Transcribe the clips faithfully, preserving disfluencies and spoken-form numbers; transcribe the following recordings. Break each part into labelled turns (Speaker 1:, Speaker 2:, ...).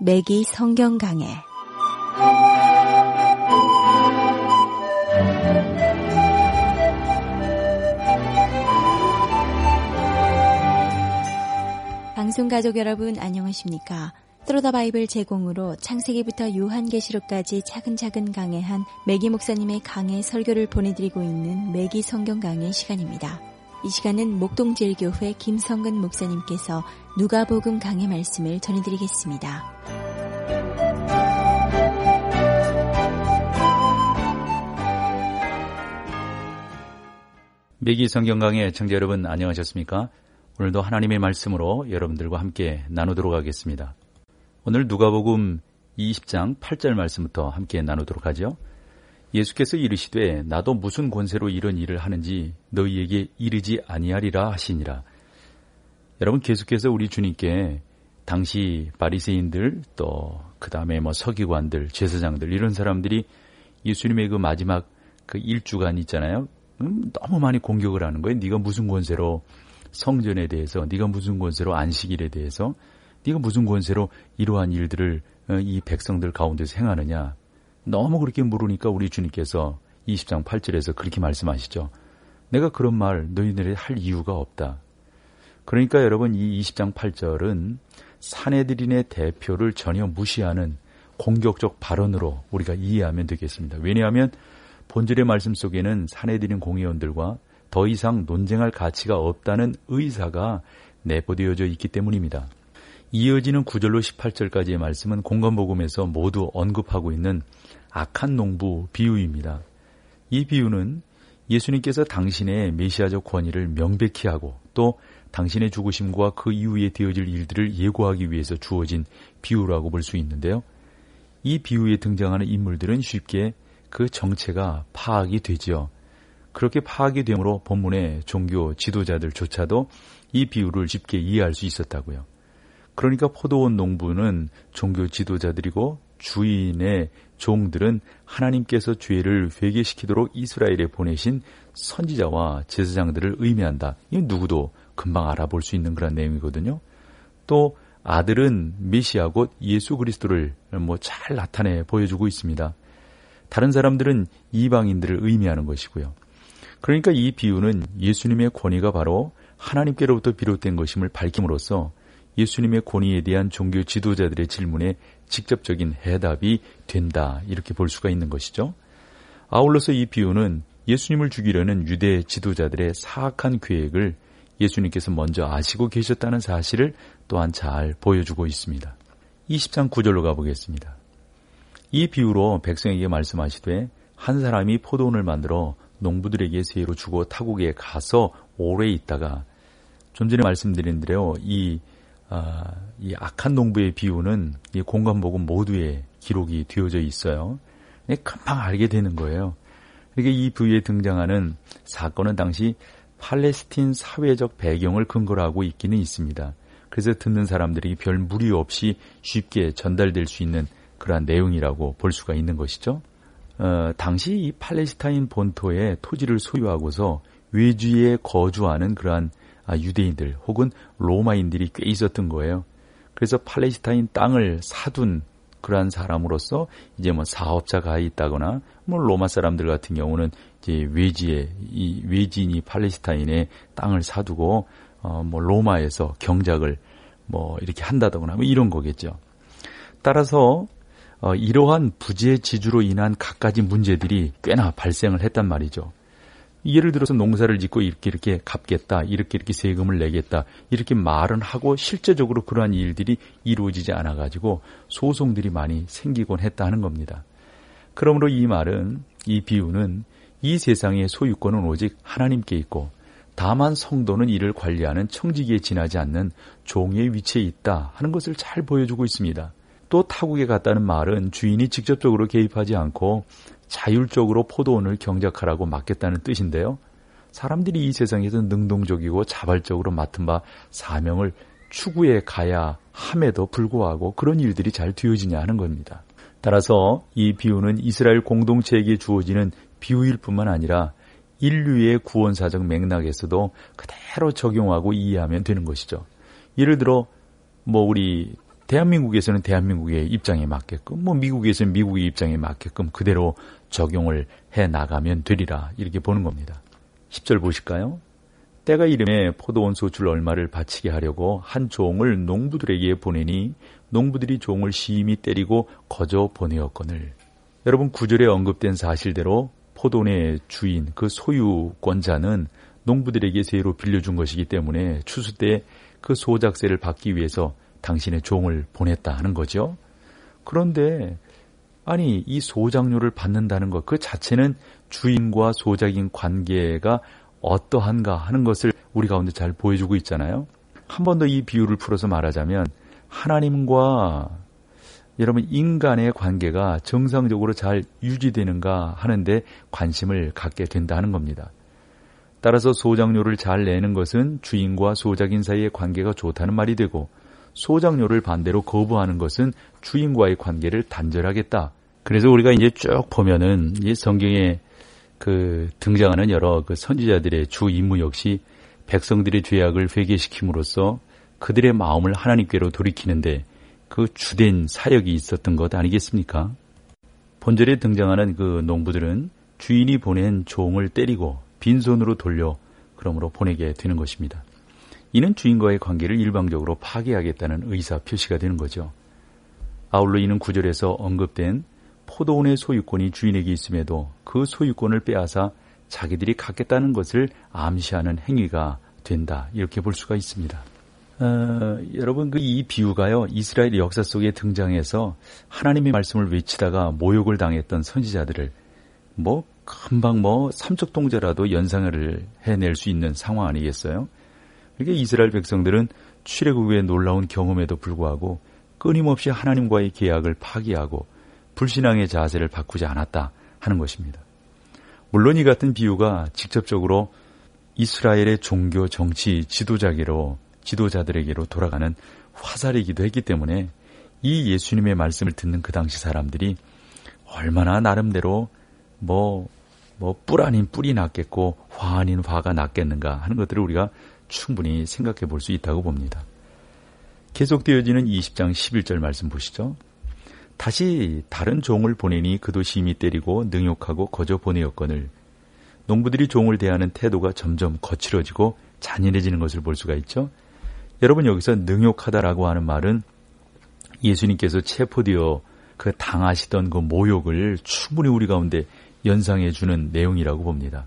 Speaker 1: 매기 성경 강해. 방송 가족 여러분 안녕하십니까? 트로더 바이블 제공으로 창세기부터 요한계시록까지 차근차근 강해한 매기 목사님의 강해 설교를 보내드리고 있는 매기 성경 강해 시간입니다. 이 시간은 목동제일교회 김성근 목사님께서 누가복음 강해 말씀을 전해드리겠습니다.
Speaker 2: 매기 성경 강해 청자 여러분 안녕하셨습니까? 오늘도 하나님의 말씀으로 여러분들과 함께 나누도록 하겠습니다. 오늘 누가복음 이십 장 팔 절 말씀부터 함께 나누도록 하죠. 예수께서 이르시되 나도 무슨 권세로 이런 일을 하는지 너희에게 이르지 아니하리라 하시니라. 여러분 계속해서 우리 주님께 당시 바리새인들 또 그 다음에 뭐 서기관들, 제사장들 이런 사람들이 예수님의 그 마지막 그 일주간 있잖아요. 음, 너무 많이 공격을 하는 거예요. 네가 무슨 권세로 성전에 대해서, 네가 무슨 권세로 안식일에 대해서, 네가 무슨 권세로 이러한 일들을 이 백성들 가운데서 행하느냐. 너무 그렇게 물으니까 우리 주님께서 이십 장 팔 절에서 그렇게 말씀하시죠. 내가 그런 말 너희들이 할 이유가 없다. 그러니까 여러분 이 이십 장 팔 절은 산헤드린의 대표를 전혀 무시하는 공격적 발언으로 우리가 이해하면 되겠습니다. 왜냐하면 본절의 말씀 속에는 산헤드린 공회원들과 더 이상 논쟁할 가치가 없다는 의사가 내포되어져 있기 때문입니다. 이어지는 구 절로 십팔 절까지의 말씀은 공관복음에서 모두 언급하고 있는 악한 농부 비유입니다. 이 비유는 예수님께서 당신의 메시아적 권위를 명백히 하고 또 당신의 죽으심과 그 이후에 되어질 일들을 예고하기 위해서 주어진 비유라고 볼 수 있는데요. 이 비유에 등장하는 인물들은 쉽게 그 정체가 파악이 되지요. 그렇게 파악이 되므로 본문의 종교 지도자들조차도 이 비유를 쉽게 이해할 수 있었다고요. 그러니까 포도원 농부는 종교 지도자들이고 주인의 종들은 하나님께서 죄를 회개시키도록 이스라엘에 보내신 선지자와 제사장들을 의미한다. 이건 누구도 금방 알아볼 수 있는 그런 내용이거든요. 또 아들은 메시아 곧 예수 그리스도를 뭐 잘 나타내 보여주고 있습니다. 다른 사람들은 이방인들을 의미하는 것이고요. 그러니까 이 비유는 예수님의 권위가 바로 하나님께로부터 비롯된 것임을 밝힘으로써 예수님의 권위에 대한 종교 지도자들의 질문에 직접적인 해답이 된다. 이렇게 볼 수가 있는 것이죠. 아울러서 이 비유는 예수님을 죽이려는 유대 지도자들의 사악한 계획을 예수님께서 먼저 아시고 계셨다는 사실을 또한 잘 보여주고 있습니다. 이십 장 구 절로 가보겠습니다. 이 비유로 백성에게 말씀하시되 한 사람이 포도원을 만들어 농부들에게 세로 주고 타국에 가서 오래 있다가 좀 전에 말씀드린 대로 이, 아, 이 악한 농부의 비유는 이 공관복음 모두에 기록이 되어져 있어요. 금방 알게 되는 거예요. 그러니까 이 비유에 등장하는 사건은 당시 팔레스틴 사회적 배경을 근거로 하고 있기는 있습니다. 그래서 듣는 사람들이 별 무리 없이 쉽게 전달될 수 있는 그러한 내용이라고 볼 수가 있는 것이죠. 어, 당시 이 팔레스타인 본토의 토지를 소유하고서 외지에 거주하는 그러한 아, 유대인들 혹은 로마인들이 꽤 있었던 거예요. 그래서 팔레스타인 땅을 사둔 그러한 사람으로서 이제 뭐 사업자가 있다거나 뭐 로마 사람들 같은 경우는 이제 외지에 이 외지인이 팔레스타인의 땅을 사두고 어, 뭐 로마에서 경작을 뭐 이렇게 한다거나 뭐 이런 거겠죠. 따라서 어, 이러한 부재 지주로 인한 갖가지 문제들이 꽤나 발생을 했단 말이죠. 예를 들어서 농사를 짓고 이렇게 이렇게 갚겠다, 이렇게 이렇게 세금을 내겠다, 이렇게 말은 하고 실제적으로 그러한 일들이 이루어지지 않아가지고 소송들이 많이 생기곤 했다 하는 겁니다. 그러므로 이 말은, 이 비유는 이 세상의 소유권은 오직 하나님께 있고 다만 성도는 이를 관리하는 청지기에 지나지 않는 종의 위치에 있다 하는 것을 잘 보여주고 있습니다. 또 타국에 갔다는 말은 주인이 직접적으로 개입하지 않고 자율적으로 포도원을 경작하라고 맡겼다는 뜻인데요. 사람들이 이 세상에서 능동적이고 자발적으로 맡은 바 사명을 추구해 가야 함에도 불구하고 그런 일들이 잘 되어지냐 하는 겁니다. 따라서 이 비유는 이스라엘 공동체에게 주어지는 비유일 뿐만 아니라 인류의 구원사적 맥락에서도 그대로 적용하고 이해하면 되는 것이죠. 예를 들어 뭐 우리 대한민국에서는 대한민국의 입장에 맞게끔, 뭐 미국에서는 미국의 입장에 맞게끔 그대로 적용을 해 나가면 되리라 이렇게 보는 겁니다. 십 절 보실까요? 때가 이름에 포도원 소출 얼마를 바치게 하려고 한 종을 농부들에게 보내니 농부들이 종을 심히 때리고 거저 보내었거늘. 여러분 구 절에 언급된 사실대로 포도원의 주인, 그 소유권자는 농부들에게 세로 빌려준 것이기 때문에 추수 때 그 소작세를 받기 위해서 당신의 종을 보냈다 하는 거죠. 그런데 아니 이 소작료를 받는다는 것 그 자체는 주인과 소작인 관계가 어떠한가 하는 것을 우리 가운데 잘 보여주고 있잖아요. 한 번 더 이 비유를 풀어서 말하자면 하나님과 여러분 인간의 관계가 정상적으로 잘 유지되는가 하는데 관심을 갖게 된다는 겁니다. 따라서 소작료를 잘 내는 것은 주인과 소작인 사이의 관계가 좋다는 말이 되고 소작료를 반대로 거부하는 것은 주인과의 관계를 단절하겠다. 그래서 우리가 이제 쭉 보면은 이 성경에 그 등장하는 여러 그 선지자들의 주 임무 역시 백성들의 죄악을 회개시킴으로써 그들의 마음을 하나님께로 돌이키는데 그 주된 사역이 있었던 것 아니겠습니까? 본절에 등장하는 그 농부들은 주인이 보낸 종을 때리고 빈손으로 돌려 그러므로 보내게 되는 것입니다. 이는 주인과의 관계를 일방적으로 파괴하겠다는 의사 표시가 되는 거죠. 아울러 이는 구 절에서 언급된 포도원의 소유권이 주인에게 있음에도 그 소유권을 빼앗아 자기들이 갖겠다는 것을 암시하는 행위가 된다. 이렇게 볼 수가 있습니다. 어, 여러분 그 이 비유가요. 이스라엘 역사 속에 등장해서 하나님의 말씀을 외치다가 모욕을 당했던 선지자들을 뭐 금방 뭐 삼척동자라도 연상을 해낼 수 있는 상황 아니겠어요? 그러니까 이스라엘 백성들은 출애굽 후의 놀라운 경험에도 불구하고 끊임없이 하나님과의 계약을 파기하고 불신앙의 자세를 바꾸지 않았다 하는 것입니다. 물론 이 같은 비유가 직접적으로 이스라엘의 종교, 정치, 지도자계로, 지도자들에게로 돌아가는 화살이기도 했기 때문에 이 예수님의 말씀을 듣는 그 당시 사람들이 얼마나 나름대로 뭐, 뭐, 뿔 아닌 뿔이 났겠고, 화 아닌 화가 났겠는가 하는 것들을 우리가 충분히 생각해 볼 수 있다고 봅니다. 계속되어지는 이십 장 십일 절 말씀 보시죠. 다시 다른 종을 보내니 그도 심히 때리고 능욕하고 거저 보내었거늘. 농부들이 종을 대하는 태도가 점점 거칠어지고 잔인해지는 것을 볼 수가 있죠. 여러분 여기서 능욕하다라고 하는 말은 예수님께서 체포되어 그 당하시던 그 모욕을 충분히 우리 가운데 연상해 주는 내용이라고 봅니다.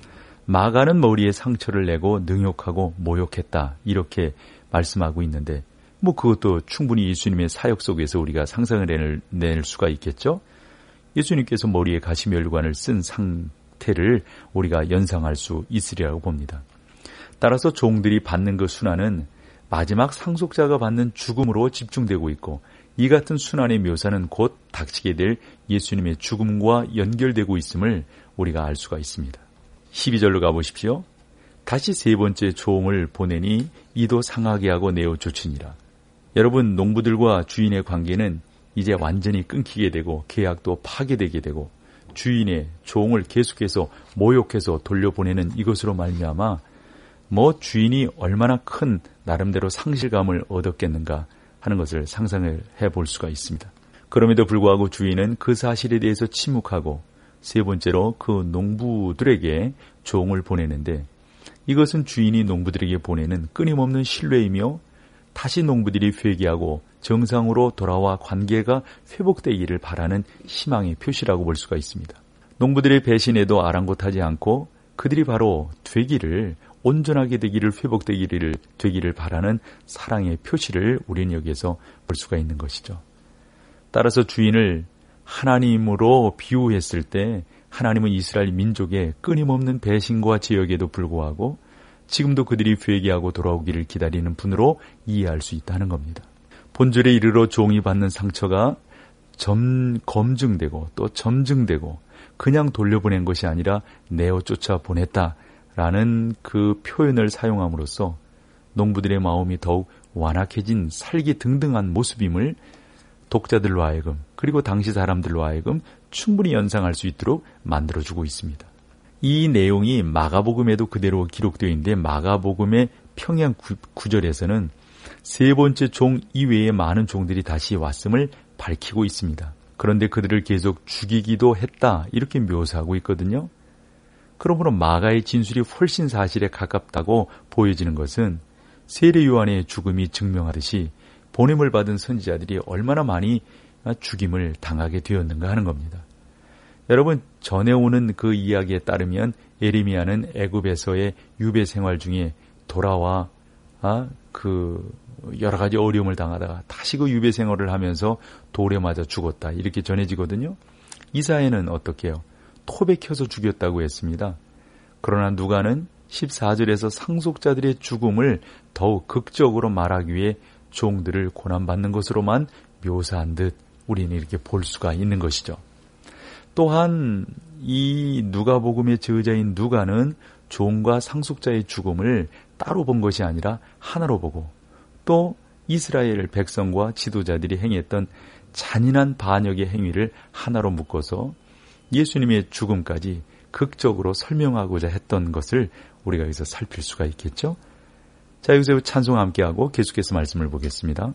Speaker 2: 마가는 머리에 상처를 내고 능욕하고 모욕했다 이렇게 말씀하고 있는데 뭐 그것도 충분히 예수님의 사역 속에서 우리가 상상을 낼, 낼 수가 있겠죠. 예수님께서 머리에 가시멸관을 쓴 상태를 우리가 연상할 수 있으리라고 봅니다. 따라서 종들이 받는 그 순환은 마지막 상속자가 받는 죽음으로 집중되고 있고 이 같은 순환의 묘사는 곧 닥치게 될 예수님의 죽음과 연결되고 있음을 우리가 알 수가 있습니다. 십이 절로 가보십시오. 다시 세 번째 종을 보내니 이도 상하게 하고 내어 쫓으니라. 여러분 농부들과 주인의 관계는 이제 완전히 끊기게 되고 계약도 파괴되게 되고 주인의 종을 계속해서 모욕해서 돌려보내는 이것으로 말미암아 뭐 주인이 얼마나 큰 나름대로 상실감을 얻었겠는가 하는 것을 상상을 해볼 수가 있습니다. 그럼에도 불구하고 주인은 그 사실에 대해서 침묵하고 세 번째로 그 농부들에게 종을 보내는데 이것은 주인이 농부들에게 보내는 끊임없는 신뢰이며 다시 농부들이 회개하고 정상으로 돌아와 관계가 회복되기를 바라는 희망의 표시라고 볼 수가 있습니다. 농부들의 배신에도 아랑곳하지 않고 그들이 바로 되기를 온전하게 되기를 회복되기를 되기를 바라는 사랑의 표시를 우리는 여기에서 볼 수가 있는 것이죠. 따라서 주인을 하나님으로 비유했을 때 하나님은 이스라엘 민족의 끊임없는 배신과 제역에도 불구하고 지금도 그들이 회개하고 돌아오기를 기다리는 분으로 이해할 수 있다는 겁니다. 본절에 이르러 종이 받는 상처가 점, 검증되고 또 점증되고 그냥 돌려보낸 것이 아니라 내어 쫓아 보냈다라는 그 표현을 사용함으로써 농부들의 마음이 더욱 완악해진 살기 등등한 모습임을 독자들로 하여금 그리고 당시 사람들로 하여금 충분히 연상할 수 있도록 만들어주고 있습니다. 이 내용이 마가복음에도 그대로 기록되어 있는데 마가복음의 평양 구절에서는 세 번째 종 이외에 많은 종들이 다시 왔음을 밝히고 있습니다. 그런데 그들을 계속 죽이기도 했다, 이렇게 묘사하고 있거든요. 그러므로 마가의 진술이 훨씬 사실에 가깝다고 보여지는 것은 세례 요한의 죽음이 증명하듯이 보냄을 받은 선지자들이 얼마나 많이 죽임을 당하게 되었는가 하는 겁니다. 여러분, 전해오는 그 이야기에 따르면 에레미야는 애굽에서의 유배 생활 중에 돌아와 아, 그 여러 가지 어려움을 당하다가 다시 그 유배 생활을 하면서 돌에 맞아 죽었다, 이렇게 전해지거든요. 이사야는 어떻게 해요? 톱에 켜서 죽였다고 했습니다. 그러나 누가는 십사 절에서 상속자들의 죽음을 더욱 극적으로 말하기 위해 종들을 고난받는 것으로만 묘사한 듯 우리는 이렇게 볼 수가 있는 것이죠. 또한 이 누가복음의 저자인 누가는 종과 상속자의 죽음을 따로 본 것이 아니라 하나로 보고, 또 이스라엘 백성과 지도자들이 행했던 잔인한 반역의 행위를 하나로 묶어서 예수님의 죽음까지 극적으로 설명하고자 했던 것을 우리가 여기서 살필 수가 있겠죠. 자, 여기서 찬송 함께하고 계속해서 말씀을 보겠습니다.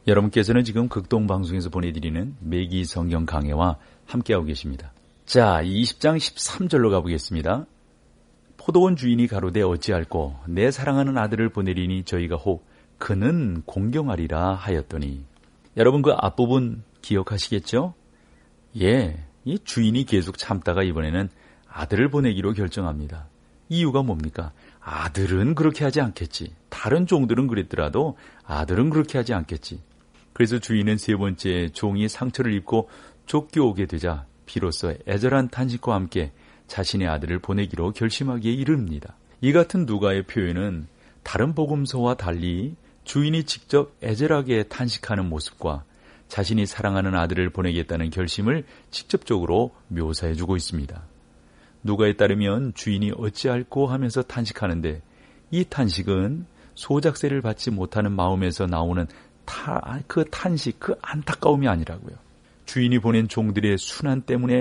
Speaker 2: 여러분께서는 지금 극동방송에서 보내드리는 매기 성경 강해와 함께하고 계십니다. 자, 이십 장 십삼 절로 가보겠습니다. 포도원 주인이 가로되 어찌할꼬 내 사랑하는 아들을 보내리니 저희가 혹 그는 공경하리라 하였더니, 여러분 그 앞부분 기억하시겠죠? 예, 이 주인이 계속 참다가 이번에는 아들을 보내기로 결정합니다. 이유가 뭡니까? 아들은 그렇게 하지 않겠지. 다른 종들은 그랬더라도 아들은 그렇게 하지 않겠지. 그래서 주인은 세 번째 종이 상처를 입고 쫓겨오게 되자 비로소 애절한 탄식과 함께 자신의 아들을 보내기로 결심하기에 이릅니다. 이 같은 누가의 표현은 다른 복음서와 달리 주인이 직접 애절하게 탄식하는 모습과 자신이 사랑하는 아들을 보내겠다는 결심을 직접적으로 묘사해주고 있습니다. 누가에 따르면 주인이 어찌할꼬 하면서 탄식하는데, 이 탄식은 소작세를 받지 못하는 마음에서 나오는 타, 그 탄식, 그 안타까움이 아니라고요. 주인이 보낸 종들의 순환 때문에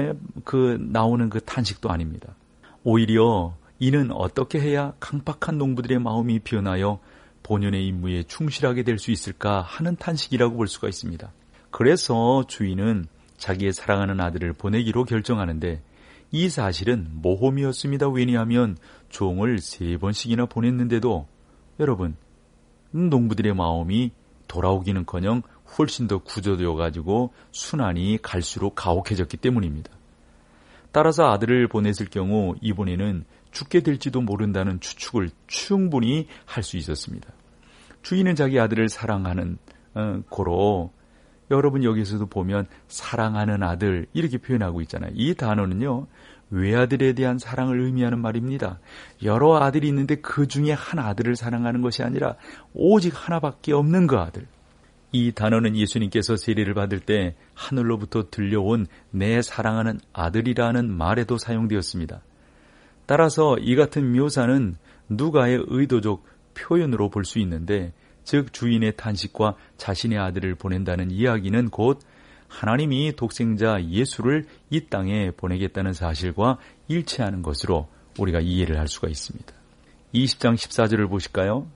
Speaker 2: 그 나오는 그 탄식도 아닙니다. 오히려 이는 어떻게 해야 강박한 농부들의 마음이 변하여 본연의 임무에 충실하게 될 수 있을까 하는 탄식이라고 볼 수가 있습니다. 그래서 주인은 자기의 사랑하는 아들을 보내기로 결정하는데, 이 사실은 모험이었습니다. 왜냐하면 종을 세 번씩이나 보냈는데도 여러분, 농부들의 마음이 돌아오기는커녕 훨씬 더 굳어져가지고 순환이 갈수록 가혹해졌기 때문입니다. 따라서 아들을 보냈을 경우 이번에는 죽게 될지도 모른다는 추측을 충분히 할 수 있었습니다. 주인은 자기 아들을 사랑하는 어, 고로, 여러분 여기서도 보면 사랑하는 아들 이렇게 표현하고 있잖아요. 이 단어는요, 외아들에 대한 사랑을 의미하는 말입니다. 여러 아들이 있는데 그 중에 한 아들을 사랑하는 것이 아니라 오직 하나밖에 없는 그 아들. 이 단어는 예수님께서 세례를 받을 때 하늘로부터 들려온 내 사랑하는 아들이라는 말에도 사용되었습니다. 따라서 이 같은 묘사는 누가의 의도적 표현으로 볼 수 있는데, 즉 주인의 탄식과 자신의 아들을 보낸다는 이야기는 곧 하나님이 독생자 예수를 이 땅에 보내겠다는 사실과 일치하는 것으로 우리가 이해를 할 수가 있습니다. 이십 장 십사 절을 보실까요?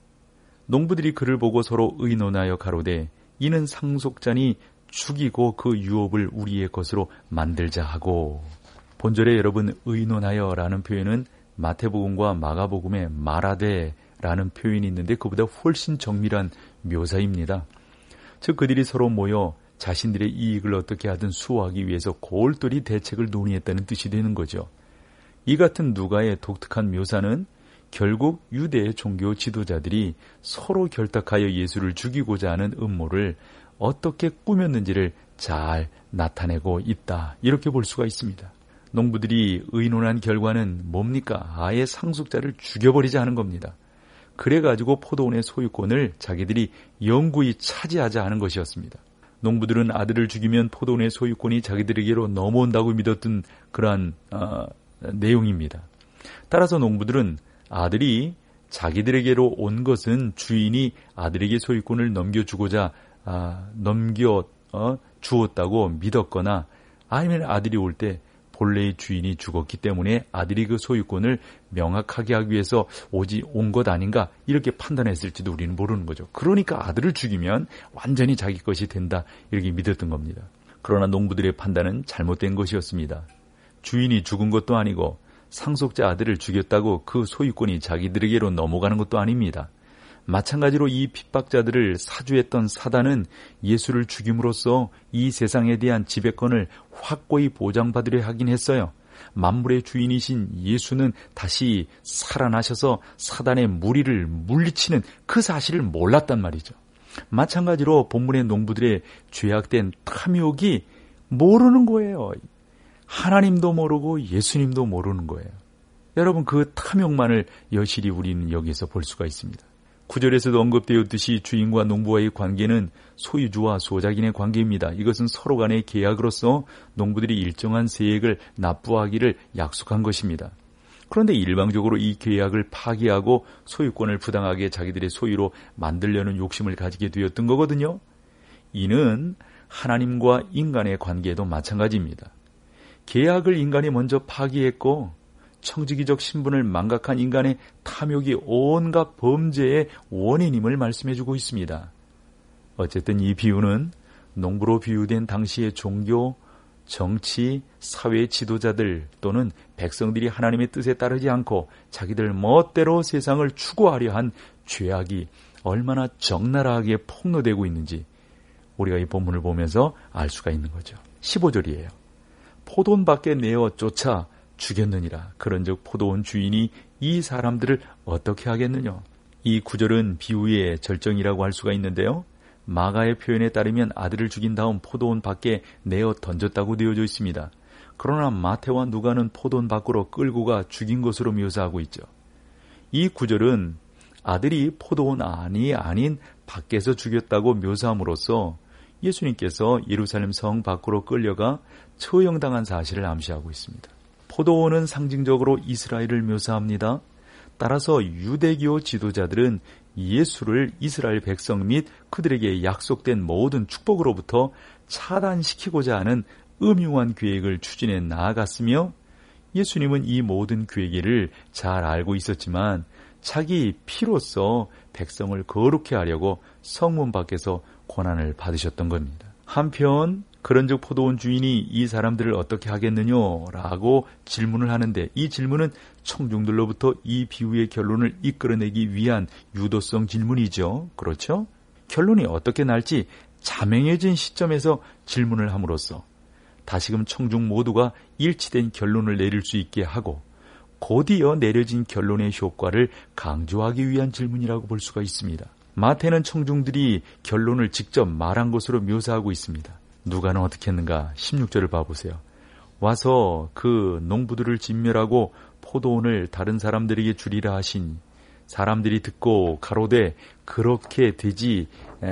Speaker 2: 농부들이 그를 보고 서로 의논하여 가로되 이는 상속자니 죽이고 그 유업을 우리의 것으로 만들자 하고. 본절에 여러분 의논하여라는 표현은 마태복음과 마가복음에 말하되 라는 표현이 있는데 그보다 훨씬 정밀한 묘사입니다. 즉 그들이 서로 모여 자신들의 이익을 어떻게 하든 수호하기 위해서 골똘히 대책을 논의했다는 뜻이 되는 거죠. 이 같은 누가의 독특한 묘사는 결국 유대의 종교 지도자들이 서로 결탁하여 예수를 죽이고자 하는 음모를 어떻게 꾸몄는지를 잘 나타내고 있다, 이렇게 볼 수가 있습니다. 농부들이 의논한 결과는 뭡니까? 아예 상속자를 죽여버리자 하는 겁니다. 그래가지고 포도원의 소유권을 자기들이 영구히 차지하자 하는 것이었습니다. 농부들은 아들을 죽이면 포도원의 소유권이 자기들에게로 넘어온다고 믿었던 그러한 어, 내용입니다. 따라서 농부들은 아들이 자기들에게로 온 것은 주인이 아들에게 소유권을 넘겨주고자 아, 넘겨 어, 주었다고 믿었거나, 아니면 아들이 올 때 본래의 주인이 죽었기 때문에 아들이 그 소유권을 명확하게 하기 위해서 오지 온 것 아닌가, 이렇게 판단했을지도 우리는 모르는 거죠. 그러니까 아들을 죽이면 완전히 자기 것이 된다, 이렇게 믿었던 겁니다. 그러나 농부들의 판단은 잘못된 것이었습니다. 주인이 죽은 것도 아니고 상속자 아들을 죽였다고 그 소유권이 자기들에게로 넘어가는 것도 아닙니다. 마찬가지로 이 핍박자들을 사주했던 사단은 예수를 죽임으로써 이 세상에 대한 지배권을 확고히 보장받으려 하긴 했어요. 만물의 주인이신 예수는 다시 살아나셔서 사단의 무리를 물리치는 그 사실을 몰랐단 말이죠. 마찬가지로 본문의 농부들의 죄악된 탐욕이 모르는 거예요. 하나님도 모르고 예수님도 모르는 거예요. 여러분, 그 탐욕만을 여실히 우리는 여기서 볼 수가 있습니다. 구절에서도 언급되었듯이 주인과 농부와의 관계는 소유주와 소작인의 관계입니다. 이것은 서로 간의 계약으로서 농부들이 일정한 세액을 납부하기를 약속한 것입니다. 그런데 일방적으로 이 계약을 파기하고 소유권을 부당하게 자기들의 소유로 만들려는 욕심을 가지게 되었던 거거든요. 이는 하나님과 인간의 관계에도 마찬가지입니다. 계약을 인간이 먼저 파기했고 청지기적 신분을 망각한 인간의 탐욕이 온갖 범죄의 원인임을 말씀해주고 있습니다. 어쨌든 이 비유는 농부로 비유된 당시의 종교, 정치, 사회 지도자들 또는 백성들이 하나님의 뜻에 따르지 않고 자기들 멋대로 세상을 추구하려 한 죄악이 얼마나 적나라하게 폭로되고 있는지 우리가 이 본문을 보면서 알 수가 있는 거죠. 십오 절이에요. 포도원 밖에 내어 쫓아 죽였느니라. 그런즉 포도원 주인이 이 사람들을 어떻게 하겠느냐. 이 구절은 비유의 절정이라고 할 수가 있는데요. 마가의 표현에 따르면 아들을 죽인 다음 포도원 밖에 내어 던졌다고 되어져 있습니다. 그러나 마태와 누가는 포도원 밖으로 끌고 가 죽인 것으로 묘사하고 있죠. 이 구절은 아들이 포도원 안이 아닌 밖에서 죽였다고 묘사함으로써 예수님께서 예루살렘 성 밖으로 끌려가 처형당한 사실을 암시하고 있습니다. 포도원은 상징적으로 이스라엘을 묘사합니다. 따라서 유대교 지도자들은 예수를 이스라엘 백성 및 그들에게 약속된 모든 축복으로부터 차단시키고자 하는 음흉한 계획을 추진해 나아갔으며 예수님은 이 모든 계획을 잘 알고 있었지만 자기 피로써 백성을 거룩해 하려고 성문 밖에서 고난을 받으셨던 겁니다. 한편 그런즉 포도원 주인이 이 사람들을 어떻게 하겠느냐라고 질문을 하는데 이 질문은 청중들로부터 이 비유의 결론을 이끌어내기 위한 유도성 질문이죠. 그렇죠? 결론이 어떻게 날지 자명해진 시점에서 질문을 함으로써 다시금 청중 모두가 일치된 결론을 내릴 수 있게 하고 곧이어 내려진 결론의 효과를 강조하기 위한 질문이라고 볼 수가 있습니다. 마태는 청중들이 결론을 직접 말한 것으로 묘사하고 있습니다. 누가는 어떻게 했는가? 십육 절을 봐보세요. 와서 그 농부들을 진멸하고 포도원을 다른 사람들에게 주리라 하신 사람들이 듣고 가로되 그렇게 되지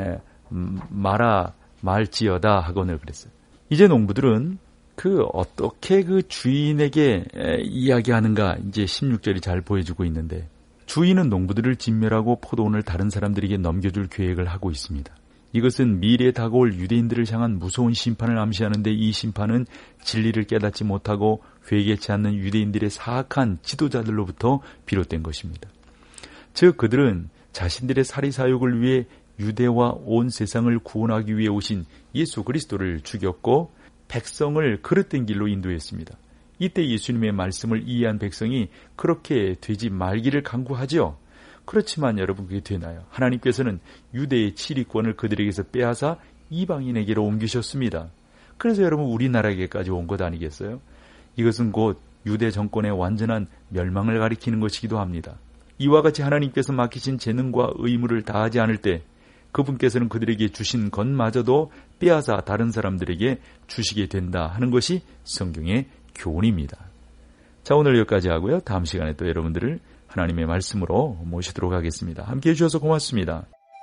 Speaker 2: 마라 말지어다 하거늘 그랬어요. 이제 농부들은 그 어떻게 그 주인에게 이야기하는가 이제 십육 절이 잘 보여주고 있는데 주인은 농부들을 진멸하고 포도원을 다른 사람들에게 넘겨줄 계획을 하고 있습니다. 이것은 미래에 다가올 유대인들을 향한 무서운 심판을 암시하는데 이 심판은 진리를 깨닫지 못하고 회개치 않는 유대인들의 사악한 지도자들로부터 비롯된 것입니다. 즉 그들은 자신들의 사리사욕을 위해 유대와 온 세상을 구원하기 위해 오신 예수 그리스도를 죽였고 백성을 그릇된 길로 인도했습니다. 이때 예수님의 말씀을 이해한 백성이 그렇게 되지 말기를 간구하죠. 그렇지만 여러분 그게 되나요? 하나님께서는 유대의 치리권을 그들에게서 빼앗아 이방인에게로 옮기셨습니다. 그래서 여러분 우리나라에게까지 온 것 아니겠어요? 이것은 곧 유대 정권의 완전한 멸망을 가리키는 것이기도 합니다. 이와 같이 하나님께서 맡기신 재능과 의무를 다하지 않을 때 그분께서는 그들에게 주신 것마저도 빼앗아 다른 사람들에게 주시게 된다 하는 것이 성경의 교훈입니다. 자, 오늘 여기까지 하고요. 다음 시간에 또 여러분들을 하나님의 말씀으로 모시도록 하겠습니다. 함께해 주셔서 고맙습니다.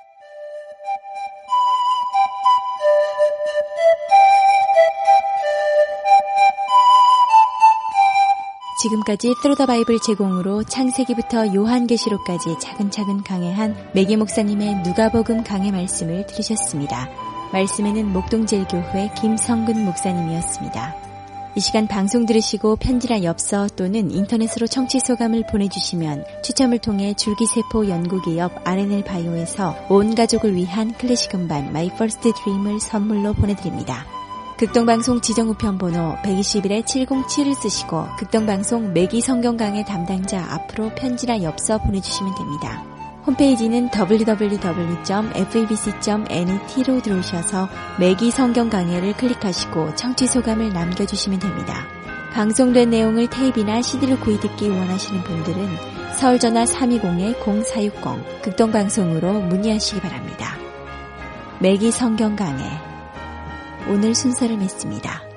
Speaker 1: 지금까지 스로더 바이블 제공으로 창세기부터 요한계시록까지 차근차근 강해한 매기 목사님의 누가복음 강해 말씀을 들으셨습니다. 말씀에는 목동제일교회 김성근 목사님이었습니다. 이 시간 방송 들으시고 편지나 엽서 또는 인터넷으로 청취 소감을 보내주시면 추첨을 통해 줄기세포 연구기업 알엔엘 바이오에서 온 가족을 위한 클래식 음반 My First Dream을 선물로 보내드립니다. 극동방송 지정우편 번호 백이십일 칠공칠을 쓰시고 극동방송 매기 성경 강해 담당자 앞으로 편지나 엽서 보내주시면 됩니다. 홈페이지는 더블유 더블유 더블유 점 에프이비씨 점 net로 들어오셔서 매기 성경 강해를 클릭하시고 청취 소감을 남겨주시면 됩니다. 방송된 내용을 테이프나 씨디로 구입듣기 원하시는 분들은 서울전화 삼이공 공사육공 극동방송으로 문의하시기 바랍니다. 매기 성경 강해 오늘 순서를 맺습니다.